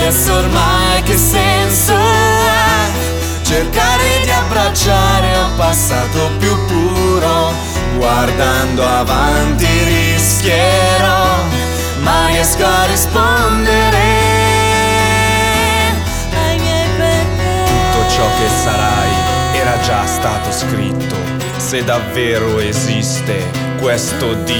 adesso ormai che senso ha cercare di abbracciare un passato più puro? Guardando avanti rischierò, ma riesco a rispondere ai miei perché. Tutto ciò che sarai era già stato scritto. Se davvero esiste questo Dio